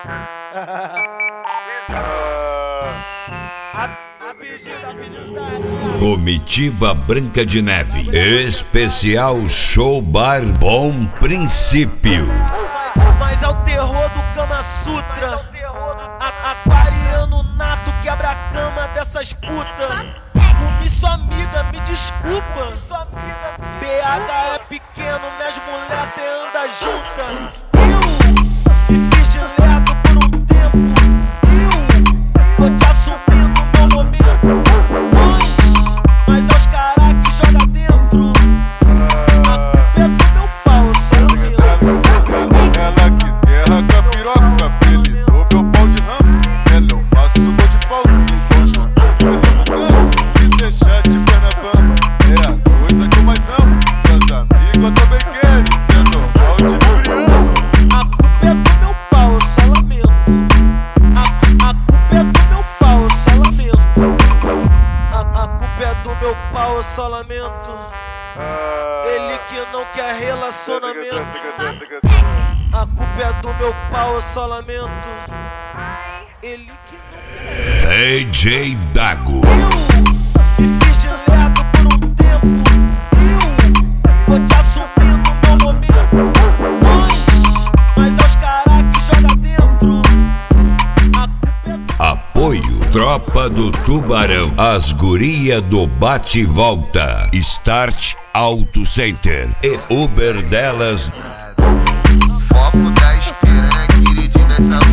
Comitiva Branca de Neve, especial Show Bar Bom Princípio. Nós é o terror do Kama Sutra, aquariano nato, quebra a cama dessas putas. Comi sua amiga, me desculpa. BH é pequeno, minhas mulher até anda junta. Eu me fiz de lerdo por um tempo. Eu vou te assumir no meu momento. Mas aos caras que joga dentro, a culpa é do meu pau, só lamento. Ela quis guerra com a piroca, apelidou meu pau de ramo. Ela eu faço gol de falta, igual jogo me deixar de perna bamba, é a coisa que eu mais amo. Suas amigas eu também quero, isso é normal de embrião. A culpa é do meu pau, eu só lamento. A culpa é do meu pau, eu só lamento. A culpa é do meu pau, eu só lamento. Ele que não quer relacionamento. A culpa é do meu pau, eu só lamento. Ele que não quer. DJ Dago. Eu me fiz de lerdo por um tempo. Eu vou te assumir no meu momento. Mas aos caras que joga dentro, a culpa é do... Apoio Tropa do Tubarão, as guria do bate e volta, Start Auto Center e Uber delas. Foco da espiranha, queridinho dessa